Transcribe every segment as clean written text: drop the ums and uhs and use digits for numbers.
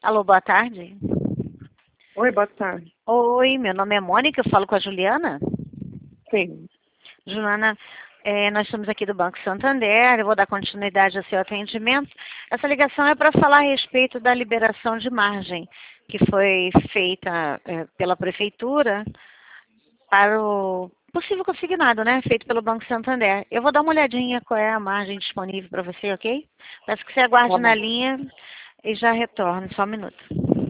Alô, boa tarde. Oi, boa tarde. Oi, meu nome é Mônica, eu falo com a Juliana. Sim. Juliana, nós estamos aqui do Banco Santander, eu vou dar continuidade ao seu atendimento. Essa ligação é para falar a respeito da liberação de margem, que foi feita pela Prefeitura para o possível consignado, né? Feito pelo Banco Santander. Eu vou dar uma olhadinha qual é a margem disponível para você, ok? Peço que você aguarde Tá na bom. linha e já retorno, só um minuto.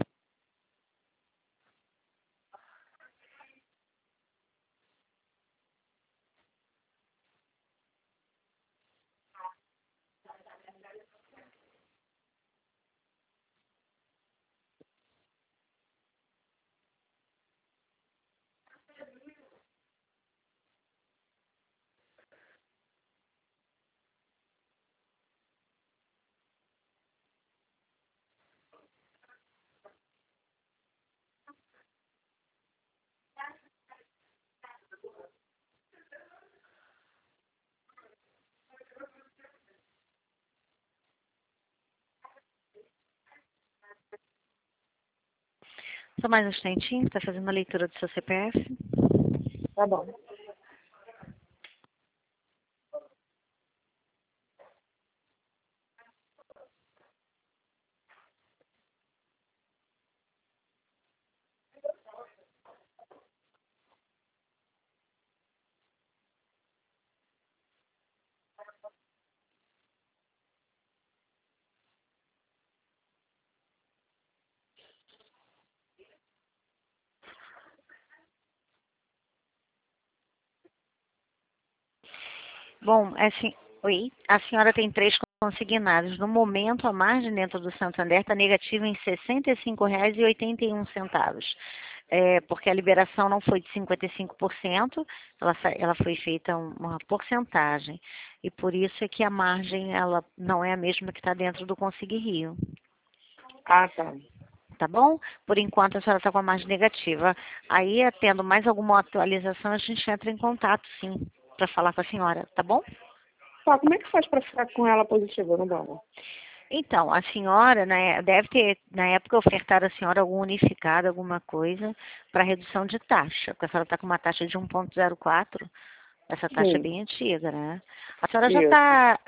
Só mais um instantinho, está fazendo a leitura do seu CPF. Tá bom. Bom, assim, oi, a senhora tem 3 consignados. No momento, a margem dentro do Santander está negativa em R$ 65,81. Porque a liberação não foi de 55%, ela foi feita uma porcentagem. E por isso é que a margem ela não é a mesma que está dentro do Consig Rio. Ah, tá. Tá bom? Por enquanto a senhora está com a margem negativa. Aí, tendo mais alguma atualização, a gente entra em contato, sim, para falar com a senhora, tá bom? Tá, como é que faz pra ficar com ela positiva no dólar? Então, a senhora, né, deve ter, na época, ofertado a senhora algum unificado, alguma coisa, para redução de taxa, porque a senhora está com uma taxa de 1,04, essa taxa é Sim. bem antiga, né? A senhora já Isso. está,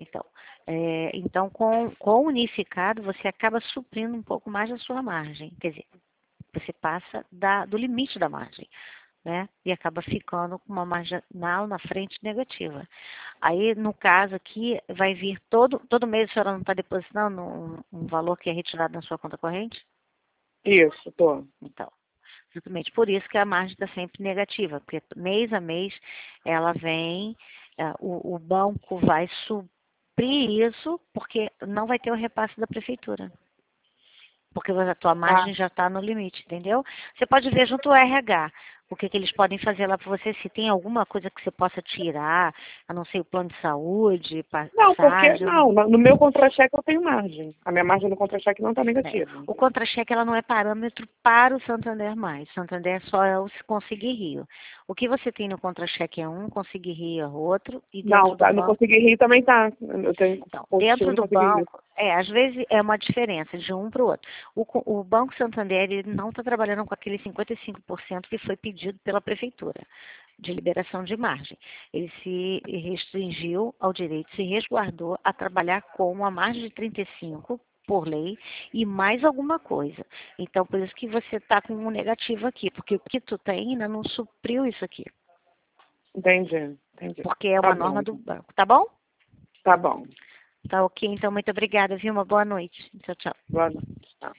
então com o unificado, você acaba suprindo um pouco mais da sua margem, quer dizer, você passa do limite da margem, né? E acaba ficando com uma marginal na frente negativa. Aí, no caso aqui, vai vir todo mês a senhora não está depositando um valor que é retirado na sua conta corrente? Isso, tô. Então, exatamente por isso que a margem está sempre negativa, porque mês a mês ela vem, o banco vai suprir isso, porque não vai ter o repasse da prefeitura. Porque a tua Ah, margem já está no limite, entendeu? Você pode ver junto ao RH o que eles podem fazer lá para você, se tem alguma coisa que você possa tirar, a não ser o plano de saúde, não, porque passagem. não. No meu contra-cheque eu tenho margem. A minha margem no contra-cheque não tá Né? negativa. O contra-cheque ela não é parâmetro para o Santander mais. Santander só é o Conseguir Rio. O que você tem no contra-cheque é um, Conseguir Rio é outro, e dentro Não, do tá, no banco. Consegui Rir também tá. Eu tenho Então, positivo dentro no do Consegui Rir. banco, às vezes é uma diferença de um para o outro. O Banco Santander ele não está trabalhando com aquele 55% que foi pedido pela prefeitura de liberação de margem. Ele se restringiu ao direito, se resguardou a trabalhar com a margem de 35% por lei e mais alguma coisa. Então, por isso que você está com um negativo aqui, porque o que tu tem ainda não supriu isso aqui, Entendi, entendi. porque é Tá uma bom, norma do então. banco, tá bom? Tá bom. Tá ok, então muito obrigada, viu? Uma boa noite. Tchau, tchau. Boa noite. Tá.